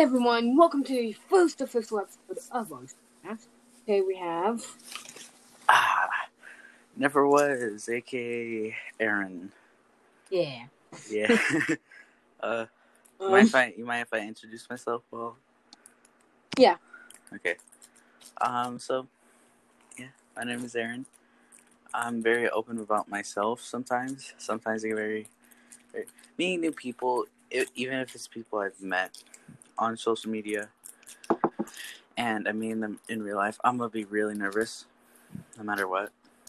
everyone, welcome to the first official episode of our podcast. Today we have... Never Was, a.k.a. Aaron. Yeah. Yeah. You mind if I introduce myself? Well, yeah. Okay. So, my name is Aaron. I'm very open about myself sometimes. Sometimes I get very meeting new people, even if it's people I've met on social media, and I'm meeting them in real life, I'm gonna be really nervous, no matter what.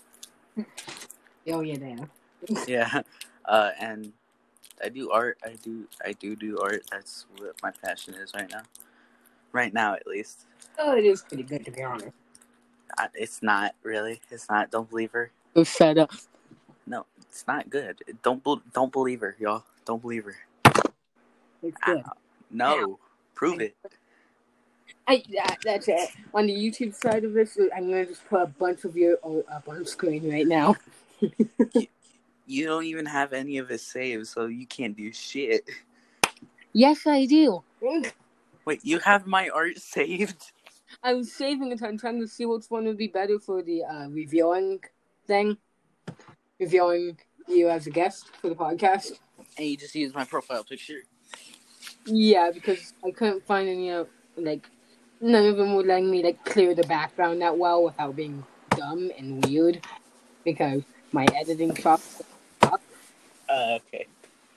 Oh yeah, there. Yeah. And I do art. I do art. That's what my passion is right now. Right now, at least. Oh, it is pretty good, to be honest. It's not, really. It's not. Don't believe her. Oh, shut up. No, it's not good. Don't believe her, y'all. Don't believe her. It's good. No. Prove it. That's it. On the YouTube side of this, I'm going to just put a bunch of you up on screen right now. You don't even have any of it saved, so you can't do shit. Yes, I do. Wait, you have my art saved? I was saving it. I'm trying to see which one would be better for the reviewing thing. Reviewing you as a guest for the podcast. And you just used my profile picture? Yeah, because I couldn't find any, none of them were letting me, clear the background that well without being dumb and weird. Because my editing software sucks. Okay.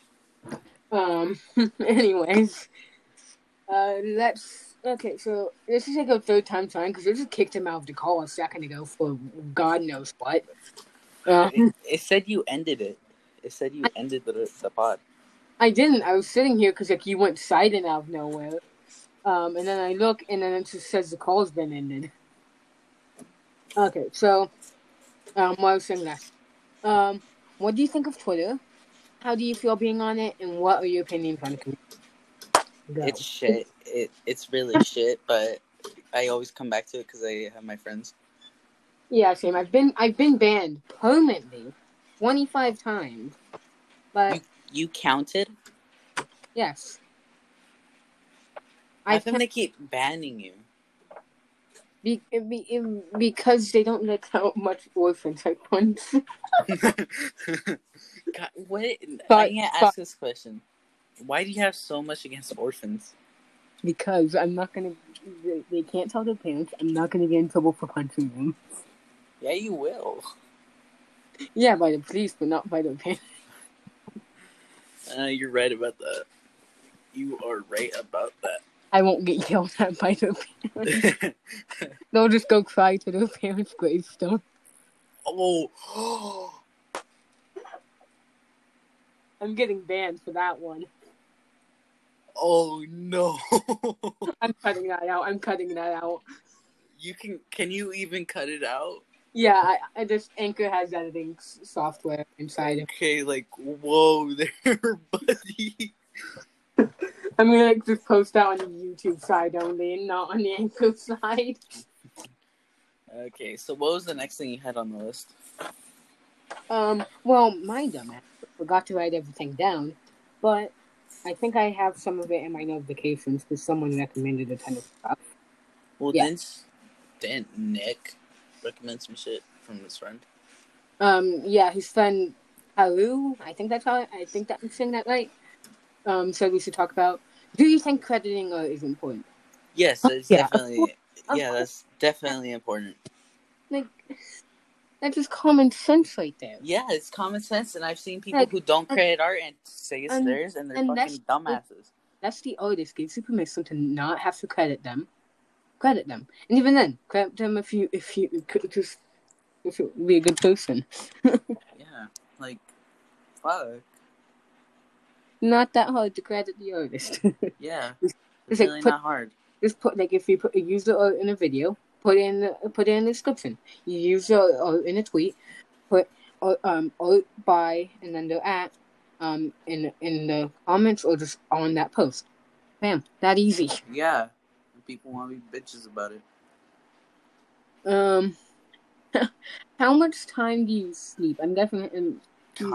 Anyways. Okay, so this is a third time trying, because I just kicked him out of the call a second ago for God knows what. It said you ended it. It said you ended the pod. I didn't. I was sitting here because you went silent out of nowhere. And then I look, and then it just says the call's been ended. Okay, so, what I was saying next. What do you think of Twitter? How do you feel being on it? And what are your opinions on it? It's shit. It's really shit, but I always come back to it because I have my friends. Yeah, same. I've been banned permanently 25 times. But you counted? Yes. How come they keep banning you? Because they don't let out much orphans at once. God, what? I can't ask this question. Why do you have so much against orphans? Because I'm not gonna. They can't tell their parents. I'm not gonna get in trouble for punching them. Yeah, you will. Yeah, by the police, but not by their parents. You're right about that. You are right about that. I won't get yelled at by their parents. They'll just go cry to their parents' gravestone. Oh. I'm getting banned for that one. Oh no. I'm cutting that out. Can you even cut it out? Yeah, I just Anchor has editing software inside it. Okay, whoa there, buddy. I'm gonna just post that on the YouTube side only and not on the Anchor side. Okay, so what was the next thing you had on the list? Well, my dumbass forgot to write everything down, but I think I have some of it in my notifications because someone recommended a ton of stuff. Well, yeah. Didn't Nick recommend some shit from his friend? Yeah, his friend Haru, I think I'm saying that right. So we should talk about. Do you think crediting is important? Yes, it's definitely. That's definitely important. That's just common sense right there. Yeah, it's common sense, and I've seen people who don't credit art and say it's theirs, and they're fucking dumbasses. That's the artist gives you permission to not have to credit them, and even then, credit them if you just be a good person. Yeah, fuck. Not that hard to credit the artist. Yeah, it's really not hard. Just put if you use the art in a video. Put it in the description. You use it in a tweet. Put art by and then the @ in the comments or just on that post. Bam, that easy. Yeah, people want to be bitches about it. How much time do you sleep? I'm definitely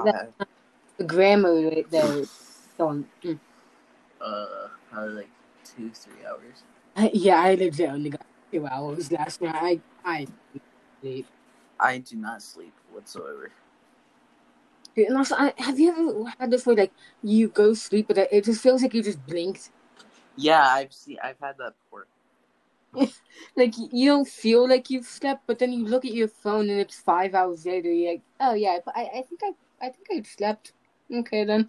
the grammar right there. Probably 2-3 hours. I legit only got 2 hours last night. I didn't sleep. I do not sleep whatsoever. Dude, and also, have you ever had this where like you go sleep, but it just feels like you just blinked? Yeah, I've had that before. Like you don't feel like you've slept, but then you look at your phone and it's 5 hours later. You're like, oh yeah, I think I slept. Okay then.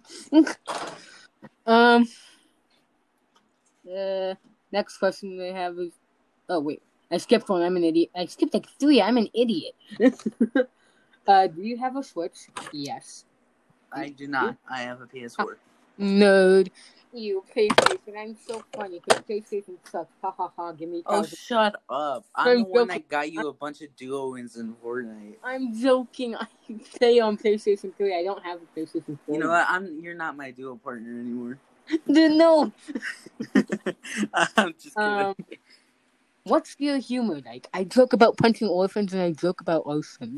Next question they have is, oh wait, I skipped one. I'm an idiot. I skipped like 3. I'm an idiot. Do you have a Switch? Yes. I do not. I have a PS4. Nerd. You PlayStation. I'm so funny because PlayStation sucks. Ha ha ha. Give me. Oh, shut up! I'm the one that got you a bunch of duo wins in Fortnite. I'm joking. I play on PlayStation 3. I don't have a PlayStation 4. You know what? You're not my duo partner anymore. No. I'm just kidding. What's your humor like? I joke about punching orphans and I joke about arson.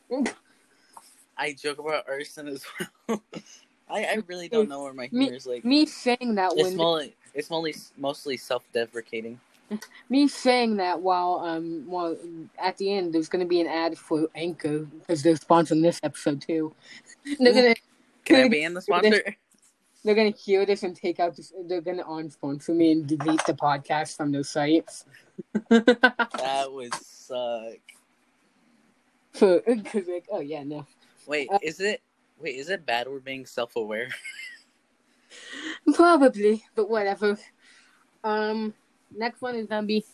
I joke about arson as well. I really don't know where my humor is like. Me saying that it's mostly self-deprecating. Me saying that while at the end there's gonna be an ad for Anchor because they're sponsoring this episode too. Can I be in the sponsor? They're gonna hear this and take out this. They're gonna unsponsor me and delete the podcast from their sites. That would suck. Because like, oh yeah, no. Wait, is it bad we're being self-aware? Probably, but whatever. Next one is gonna be.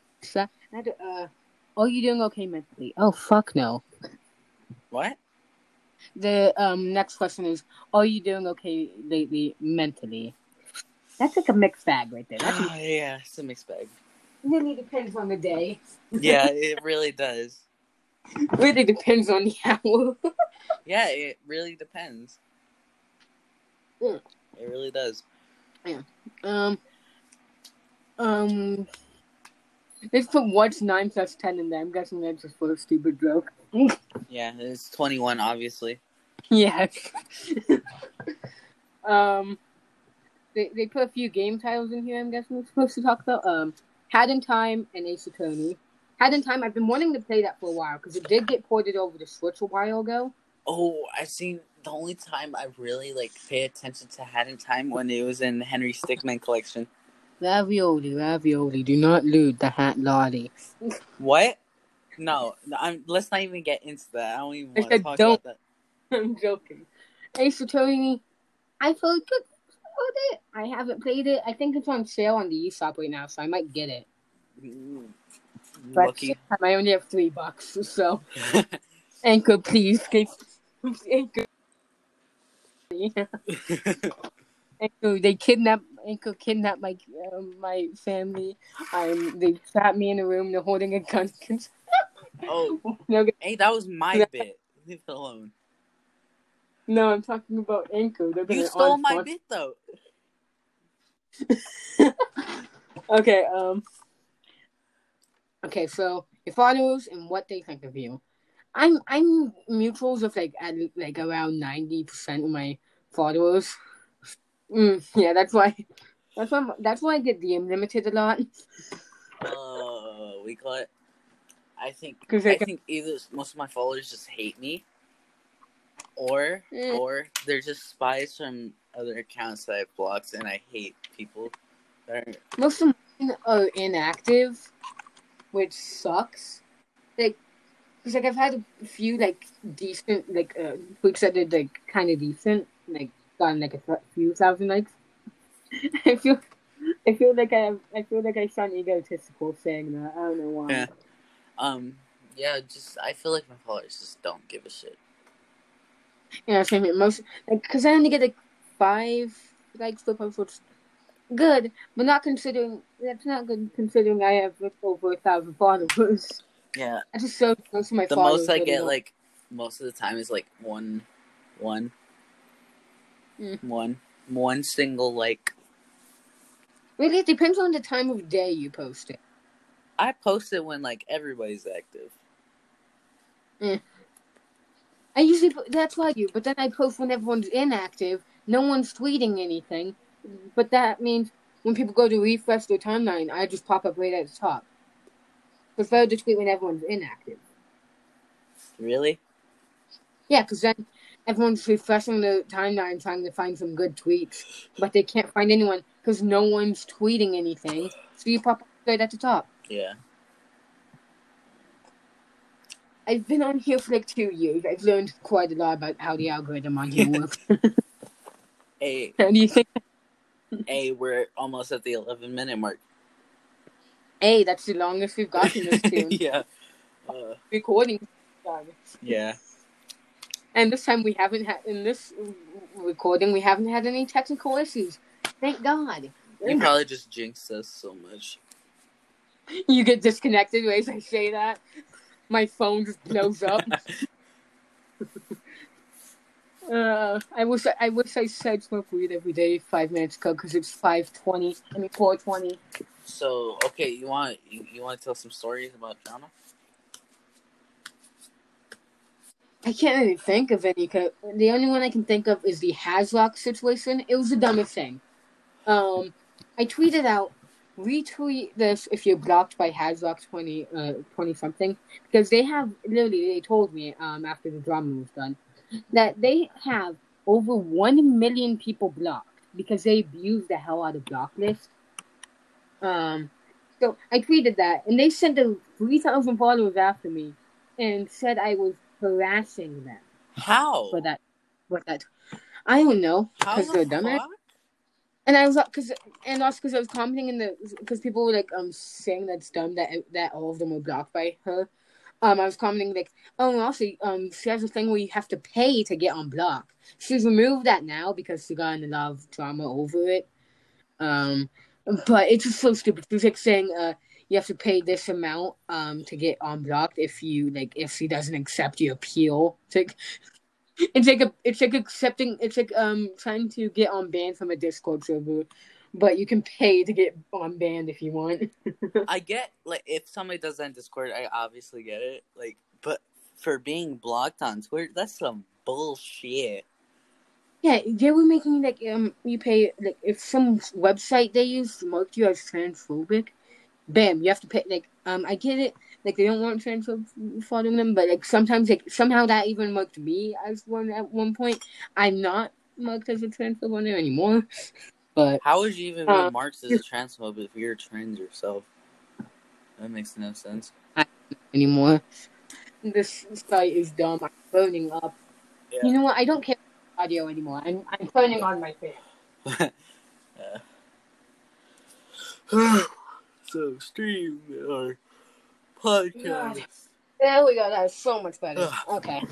Are you doing okay mentally? Oh fuck no. What? The next question is, are you doing okay lately mentally? That's like a mixed bag right there. Yeah, it's a mixed bag. It really depends on the day. Yeah, it really does. Really depends on the hour. Yeah, it really depends. Yeah. It really does. Yeah. Let's put what's 9 plus 10 in there. I'm guessing that's just for a stupid joke. Yeah, it's 21, obviously. Yeah. They put a few game titles in here. I'm guessing we're supposed to talk about. Hat in Time and Ace Attorney. Hat in Time. I've been wanting to play that for a while because it did get ported over to Switch a while ago. Oh, I've seen the only time I really pay attention to Hat in Time when it was in the Henry Stickmin collection. Ravioli. Do not loot the Hat Lottie. What? No, let's not even get into that. I don't even want to talk about that. I'm joking. Ace Attorney, I felt good with it. I haven't played it. I think it's on sale on the eShop right now, so I might get it. But Lucky. I only have $3, so Anchor, please. Anchor. Anchor kidnapped my family. They trapped me in a room. They're holding a gun. Oh, hey, that was my bit. Leave it alone. No, I'm talking about Anchor. You stole my bit, though. Okay, okay, so your followers and what they think of you. I'm mutuals of like around 90% of my followers. Yeah, that's why I get the unlimited a lot. We call it. I think either most of my followers just hate me, or they're just spies from other accounts that I've blocked, and I hate people. Most of mine are inactive, which sucks. Because I've had a few decent tweets that did kind of decent, gotten a few thousand likes. I feel like I sound egotistical saying that. I don't know why. Yeah. I feel like my followers just don't give a shit. Yeah, same here. Because I only get 5 likes per post, which is good, but that's not good considering I have over 1,000 followers. Yeah. I just showed most of my The followers. most I get most of the time is one single like. Really, it depends on the time of day you post it. I post it when everybody's active. I usually that's what I do, but then I post when everyone's inactive. No one's tweeting anything, but that means when people go to refresh their timeline, I just pop up right at the top. Prefer to tweet when everyone's inactive. Really? Yeah, because then everyone's refreshing the timeline trying to find some good tweets, but they can't find anyone because no one's tweeting anything. So you pop up right at the top. Yeah. I've been on here for like 2 years. I've learned quite a lot about how the algorithm on here works. Hey, How do you think? hey, we're almost at the 11-minute mark. Hey, that's the longest we've gotten this tune. Yeah. Recording done. Yeah. And this time we haven't had, in this recording, we haven't had any technical issues. Thank God. You probably just jinxed us so much. You get disconnected as I say that. My phone just blows up. I wish I said smoke weed every day 5 minutes ago because it's 4:20. So, okay, you want to tell some stories about drama? I can't really think of any. The only one I can think of is the Hasrock situation. It was the dumbest thing. I tweeted out, retweet this if you're blocked by Hasrock 20 something, because they told me after the drama was done that they have over 1 million people blocked because they abused the hell out of Blocklist. So I tweeted that, and they sent 3,000 followers after me and said I was harassing them. How? For that. I don't know. Because they're dumb. And I was because I was commenting because people were like saying that's dumb that all of them were blocked by her. I was commenting like, oh, and also she has a thing where you have to pay to get unblocked. She's removed that now because she got in a lot of drama over it. But it's just so stupid. She's like saying you have to pay this amount to get unblocked if she doesn't accept your appeal. It's like trying to get unbanned from a Discord server, but you can pay to get unbanned if you want. I get, like, if somebody does that in Discord, I obviously get it. Like, but for being blocked on Twitter, that's some bullshit. Yeah, they were making like you pay like if some website they use marked you as transphobic, bam, you have to pay. Like I get it. Like they don't want transphobic following them, but like sometimes like somehow that even marked me as one at one point. I'm not marked as a transphobe on there anymore. But how would you even be marked as a transphobe if you're trans yourself? That makes no sense. Anymore. This site is dumb. I'm burning up. Yeah. You know what? I don't care about audio anymore. I'm turning on my fan. So stream our podcast. There we go. That's so much better. Okay.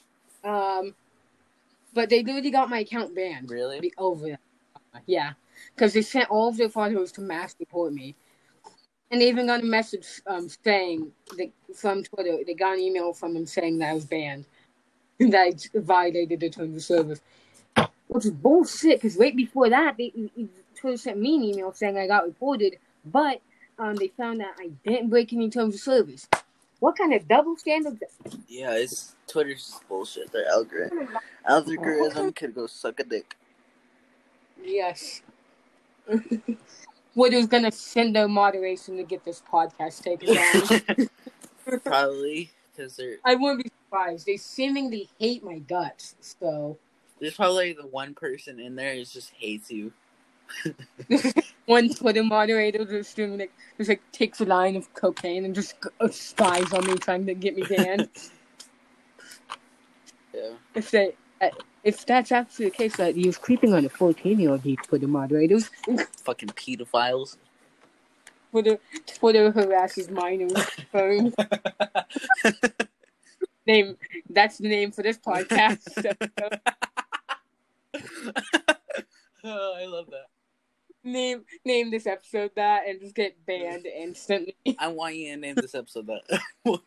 But they literally got my account banned. Really? Over that. Yeah. Because they sent all of their followers to mass report me. And they even got a message saying from Twitter, they got an email from them saying that I was banned. That I violated the terms of service. Which is bullshit, because right before that, Twitter sent me an email saying I got reported, but they found that I didn't break any terms of service. What kind of double standard? Yeah, Twitter's bullshit. Their algorithm could go suck a dick. Yes. Twitter's gonna send their moderation to get this podcast taken down. Probably, because they're... I wouldn't be surprised. They seemingly hate my guts, so... There's probably the one person in there who just hates you. One Twitter moderator just takes a line of cocaine and just spies on me, trying to get me banned. Yeah. If that's actually the case, that he was creeping on a 14-year-old, these Twitter moderators. Fucking pedophiles. Twitter harasses minors. That's the name for this podcast. Oh, I love that. Name this episode that and just get banned instantly. I want you to name this episode that.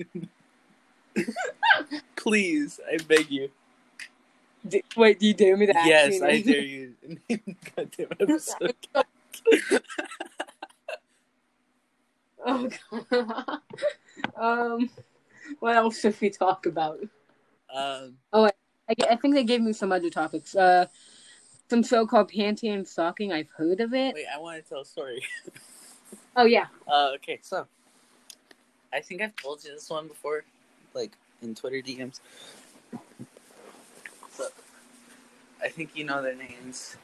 Please, I beg you. Wait, do you dare me to ask? Yes, I dare you to name the goddamn episode. Oh god. What else should we talk about? I think they gave me some other topics. some show called Panty and Stocking. I've heard of it. Wait, I want to tell a story. Oh, yeah. Okay, so I think I've told you this one before, like in Twitter DMs. So I think you know their names.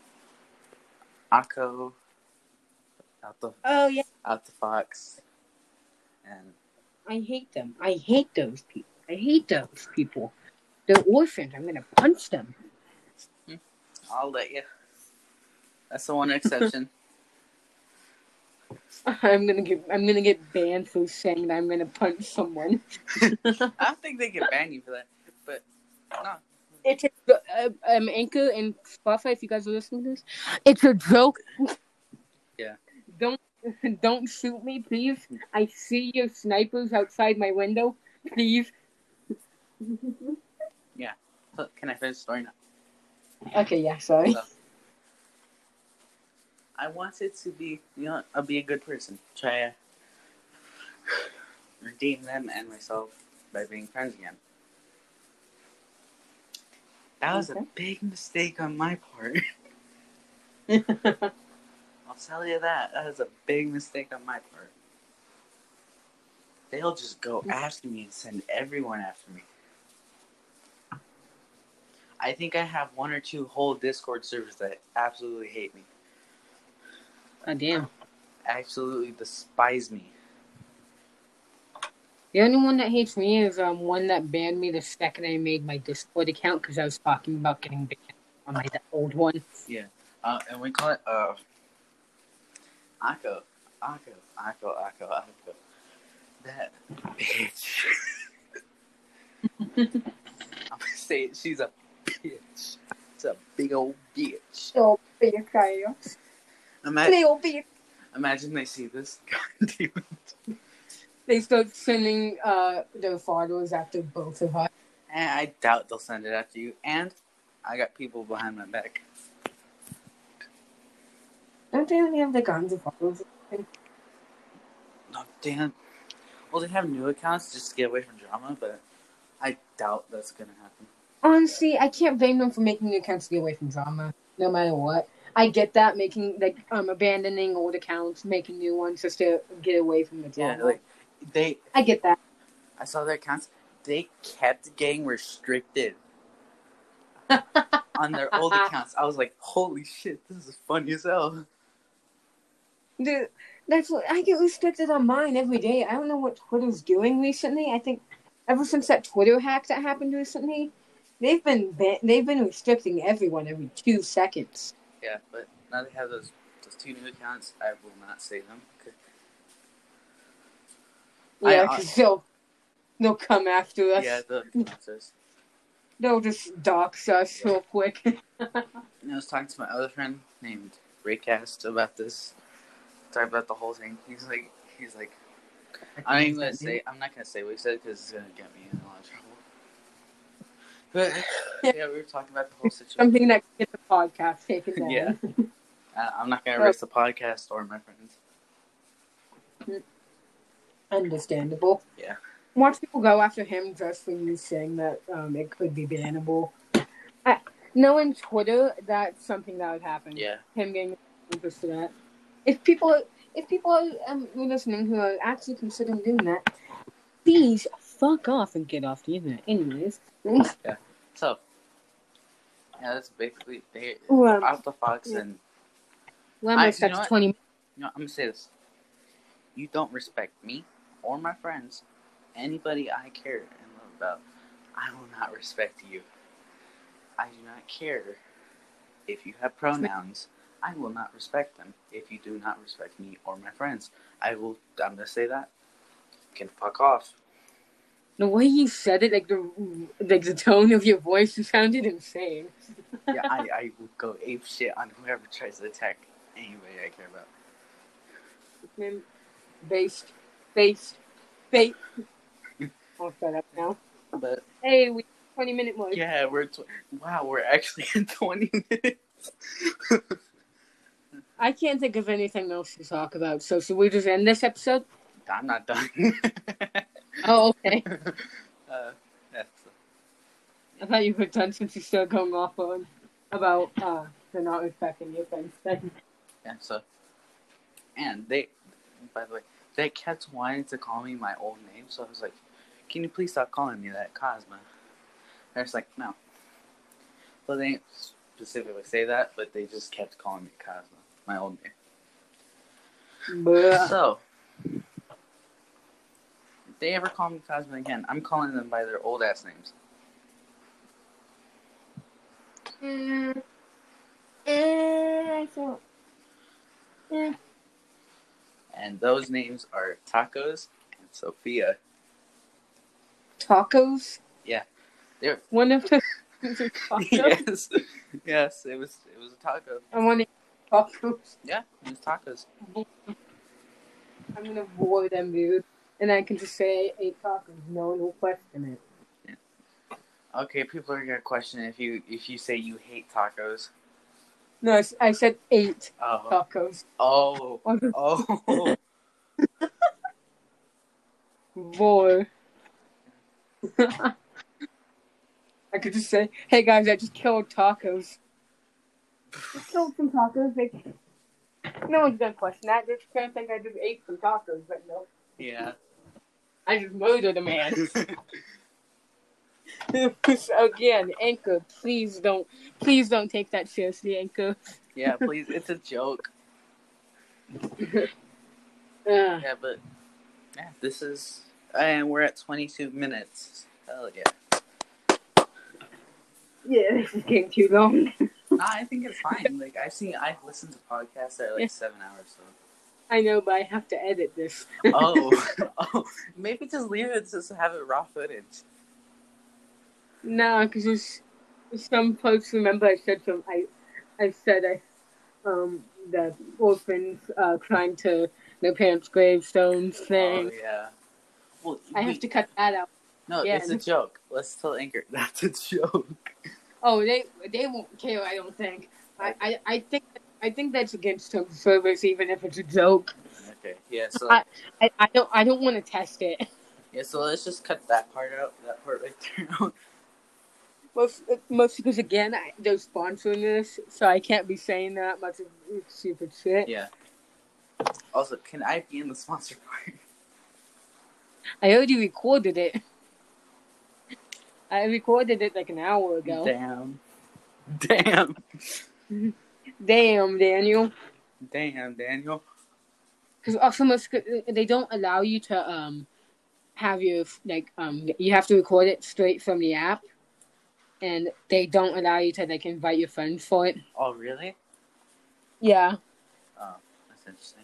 Akko, Oh, yeah. Out the Fox, and I hate them. I hate those people. They're orphans. I'm gonna punch them. I'll let you. That's the one exception. I'm gonna get banned for saying that I'm gonna punch someone. I don't think they can ban you for that, but no. It's Anchor and Spotify. If you guys are listening to this, it's a joke. Yeah. Don't shoot me, please. I see your snipers outside my window. Please. Yeah. So, can I finish the story now? Okay, yeah, sorry. So, I wanted to be, I'll be a good person. Try to redeem them and myself by being friends again. That was a big mistake on my part. I'll tell you that. That was a big mistake on my part. They'll just go after me and send everyone after me. I think I have 1 or 2 whole Discord servers that absolutely hate me. Oh, damn. Absolutely despise me. The only one that hates me is one that banned me the second I made my Discord account because I was talking about getting banned on my old one. Yeah. And we call it Akko. That bitch. I'm gonna say it. She's a bitch. It's a big old bitch. Oh, bitch. Imagine they see this. They start sending their followers after both of us. And I doubt they'll send it after you. And I got people behind my back. Don't they only have the guns of followers? No, damn. Well, they have new accounts just to get away from drama, but I doubt that's gonna happen. Honestly, I can't blame them for making new accounts to get away from drama, no matter what. I get that, making abandoning old accounts, making new ones just to get away from the drama. Yeah, I get that. I saw their accounts. They kept getting restricted on their old accounts. I was like, holy shit, this is funny as hell. Dude, that's what I get restricted on mine every day. I don't know what Twitter's doing recently. I think ever since that Twitter hack that happened recently, they've been restricting everyone every 2 seconds. Yeah, but now they have those 2 new accounts. I will not say them. Yeah, because they'll come after us. Yeah, they'll just dox us real quick. I was talking to my other friend named Raycast about this. Talking about the whole thing. He's like, I'm not gonna say what he said because it's gonna get me in a lot of trouble. But yeah, we were talking about the whole situation. Something that can get the podcast taken down. Yeah. I'm not gonna risk the podcast or my friends. Understandable. Yeah. Watch people go after him just for you saying that it could be bannable. Knowing Twitter, that's something that would happen. Yeah. Him getting interest in that. If people are listening who are actually considering doing that, please fuck off and get off the internet. Anyways. Yeah. So. Yeah, that's basically Out the Fox and. Well, I'm going to 20 minutes. I'm gonna say this. You don't respect me or my friends, anybody I care and love about, I will not respect you. I do not care if you have pronouns. I will not respect them if you do not respect me or my friends. I'm gonna say that. You can fuck off. The way you said it, like the tone of your voice, sounded insane. Yeah, I will go ape shit on whoever tries to attack anybody I care about. Based. I'll shut up now. But hey, we 20-minute mark. Yeah, we're actually in 20 minutes. I can't think of anything else to talk about. So should we just end this episode? I'm not done. Oh, okay. That's. I thought you were done since you started going off on. about the not respecting your friends thing. Yeah, so, and they, by the way, they kept wanting to call me my old name, so I was like, can you please stop calling me that, Cosma? They're just like, no. Well, they didn't specifically say that, but they just kept calling me Cosma, my old name. Bruh. So, if they ever call me Cosma again, I'm calling them by their old ass names. And those names are Tacos and Sophia. Tacos? Yeah. They're One of the tacos? Yes, it was a taco. I want to eat tacos. Yeah, it was tacos. I'm going to avoid them, dude. And I can just say I ate tacos. No one will question it. Okay, people are gonna question if you say you hate tacos. No, I said 8 Oh. tacos. Oh. Boy. I could just say, hey guys, I just killed tacos. Just killed some tacos. No one's gonna question that. They're just gonna think I just ate some tacos, but no. Yeah. I just murdered a man. Again, Anchor, please don't take that seriously, Anchor. Yeah, please. It's a joke. Yeah, but this is, and we're at 22 minutes. Hell yeah. Yeah, this is getting too long. Nah, I think it's fine. Like I've listened to podcasts that are like 7 hours. So. I know, but I have to edit this. Oh, maybe just leave it, just have it raw footage. No, because there's some folks. Remember, I said the orphans trying to their parents' gravestones thing. Oh yeah. Well, I have to cut that out. No, it's a joke. Let's tell Anchor that's a joke. Oh, they won't care. I don't think. I think that's against terms of service, even if it's a joke. Okay. Yeah. So I don't want to test it. Yeah. So let's just cut that part out. That part right there out. Most because again, they're sponsoring this, so I can't be saying that much of stupid shit. Yeah. Also, can I be in the sponsor part? I already recorded it. I recorded it like an hour ago. Damn, Daniel. Damn, Daniel. Because also, they don't allow you to have your you have to record it straight from the app, and they don't allow you to invite your friends for it. Oh, really? Yeah. Oh, that's interesting.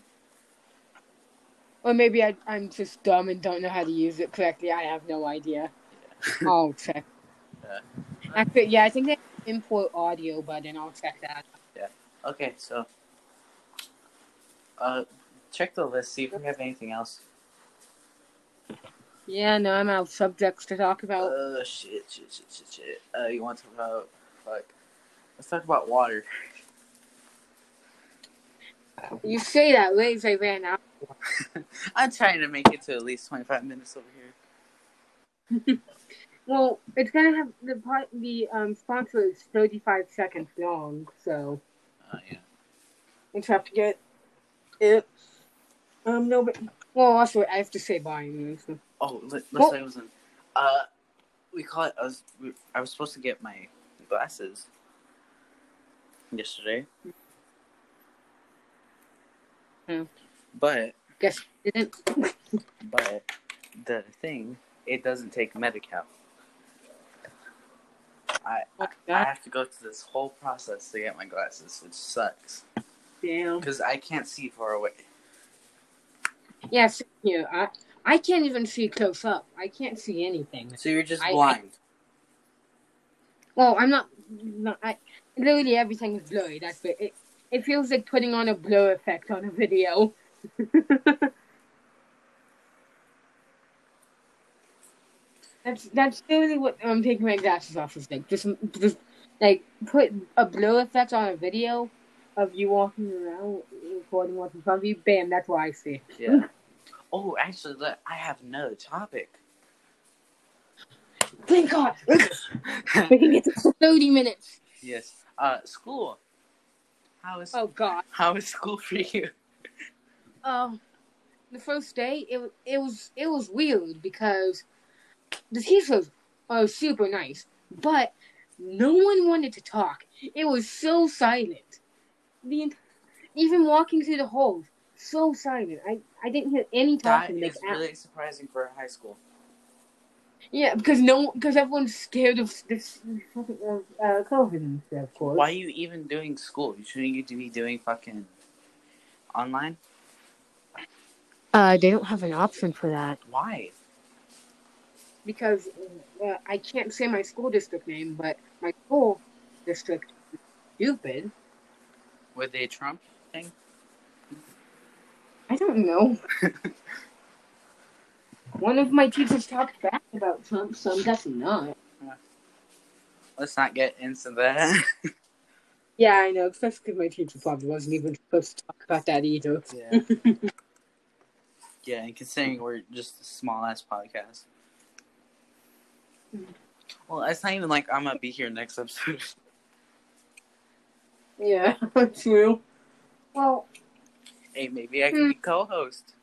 Or maybe I'm just dumb and don't know how to use it correctly. I have no idea. Yeah. I'll check. Actually, yeah, I think they import audio, but then I'll check that. Yeah. Okay, so check the list, see if we have anything else. Yeah, no, I'm out of subjects to talk about. Shit. You want to talk about, let's talk about water. You say that, ladies, I ran out. I'm trying to make it to at least 25 minutes over here. Well, it's gonna have the sponsor is 35 seconds long, so. Yeah. I just have to get it. No, but also I have to say bye. So. Oh, let's say it was we call it. I was supposed to get my glasses yesterday. But guess it didn't. But the thing, it doesn't take Medi-Cal. I have to go through this whole process to get my glasses, which sucks. Damn. Because I can't see far away. Yes, yeah, I can't even see close up. I can't see anything. So you're just blind. Well, I'm not. Literally everything is blurry. That's it. It feels like putting on a blur effect on a video. That's literally what taking my glasses off is like. Just like put a blur effect on a video of you walking around recording what's in front of you. Bam, that's what I see. Yeah. Oh, actually, I have another topic. Thank God. We can get to 30 minutes. Yes. School. How is Oh God. school for you? The first day it was weird because the teachers are super nice, but no one wanted to talk. It was so silent. Even walking through the halls, so silent. I didn't hear any That talking. is really surprising for high school. Yeah, because everyone's scared of this COVID and stuff. Of course. Why are you even doing school? Shouldn't you be doing fucking online? They don't have an option for that. Why? Because I can't say my school district name, but my school district is stupid. Were they Trump thing? I don't know. One of my teachers talked bad about Trump, so I'm guessing not. Let's not get into that. Yeah, I know, especially because my teacher probably wasn't even supposed to talk about that either. Yeah. Yeah, and considering we're just a small ass podcast. Well, it's not even like I'm gonna be here next episode. Yeah, true. Well, Hey, maybe I can be co-host.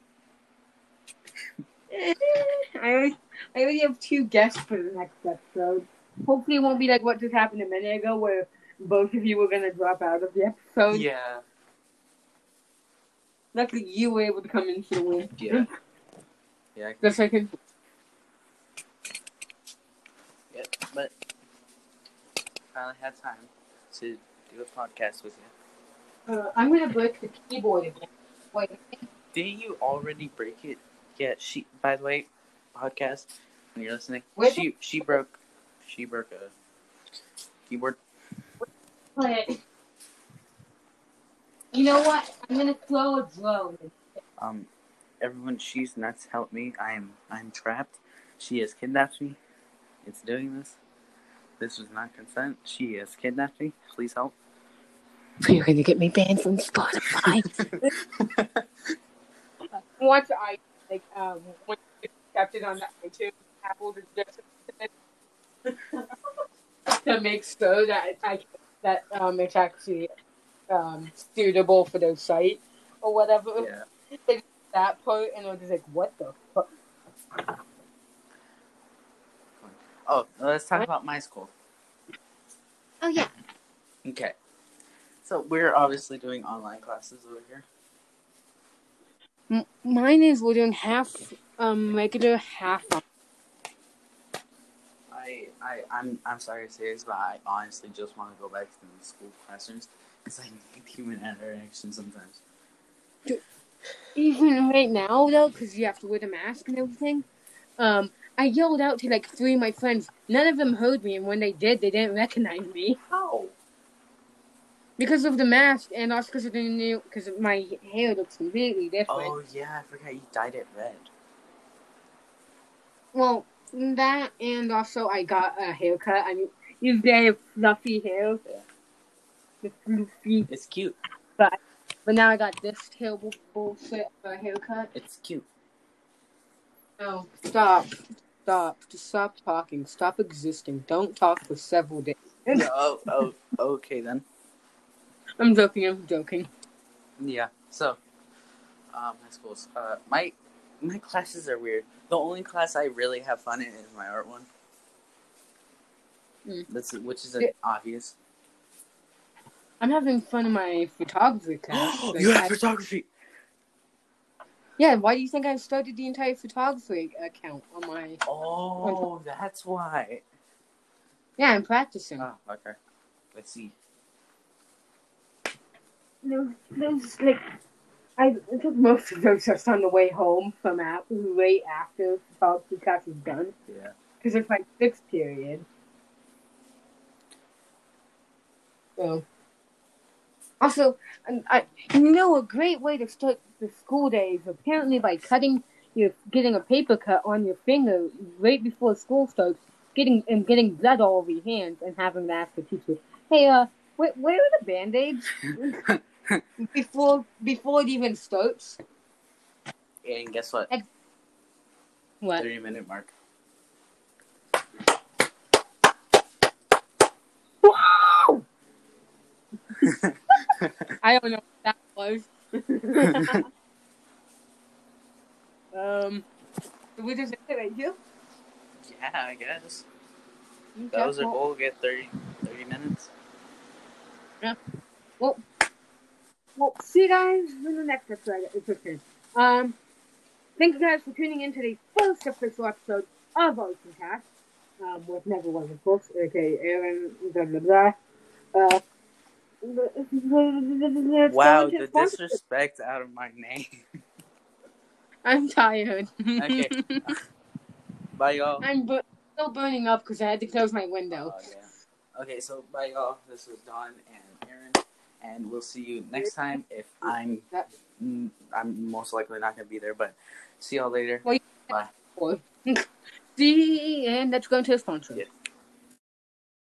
I already have 2 guests for the next episode. Hopefully it won't be like what just happened a minute ago where both of you were going to drop out of the episode. Yeah. Luckily you were able to come in for the win. Yeah. Yeah. Just like it. Yeah, but finally had time to do a podcast with you. I'm going to break the keyboard again. Wait. Didn't you already break it? Yeah, by the way, podcast, when you're listening, What? she broke a keyboard. Wait. You know what? I'm going to throw a drone. Everyone, she's nuts. Help me. I'm trapped. She has kidnapped me. It's doing this. This was not consent. She has kidnapped me. Please help. So you're going to get me banned from Spotify. Once I when you kept it on the iTunes, Apple just to make sure that it's actually suitable for their site or whatever. Yeah. They did that part, and I was just like, what the fuck? Oh, let's talk about my school. Oh yeah. Okay. So we're obviously doing online classes over here. Mine is we're doing half regular, half. I'm sorry to say this, but I honestly just want to go back to the school classrooms because I need human interaction sometimes. Even right now, though, because you have to wear the mask and everything, I yelled out to like 3 of my friends. None of them heard me, and when they did, they didn't recognize me. How? Because of the mask, and also because my hair looks completely different. Oh yeah, I forgot you dyed it red. Well, that, and also I got a haircut. I mean, usually I have fluffy hair. Yeah. The fluffy. It's cute. But now I got this terrible bullshit haircut. It's cute. No, stop. Just stop talking. Stop existing. Don't talk for several days. Oh, okay then. I'm joking. Yeah. So, my schools. My classes are weird. The only class I really have fun in is my art one. Which is obvious. I'm having fun in my photography class. You have photography. Yeah, why do you think I started the entire photography account on my... Oh, that's why. Yeah, I'm practicing. Oh, okay. Let's see. I took most of those just on the way home from right after photography class was done. Yeah. Because it's my 6th period. So... Also, a great way to start the school day is apparently by getting a paper cut on your finger right before school starts, getting blood all over your hands, and having to ask the teacher, "Hey, where are the Band-Aids?" before it even starts. And guess what? What? 30-minute mark. Wow! I don't know what that was. Did we just end it right here? Yeah, I guess. Okay, That was our well, goal, get 30 minutes. Yeah. Well, see you guys in the next episode. It's okay. Thank you guys for tuning in to the first official episode of Ocean Cast. With Never Was, of course. Okay, Aaron, blah, blah, blah. Wow, the disrespect out of my name. I'm tired. Okay. Bye, y'all. I'm still burning up because I had to close my window. Oh, yeah. Okay, so bye, y'all. This was Don and Aaron, and we'll see you next time. If I'm most likely not gonna be there, but see y'all later. Well, bye. See, and let's go into the sponsor. Yeah.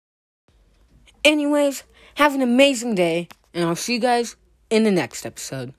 Anyways, have an amazing day, and I'll see you guys in the next episode.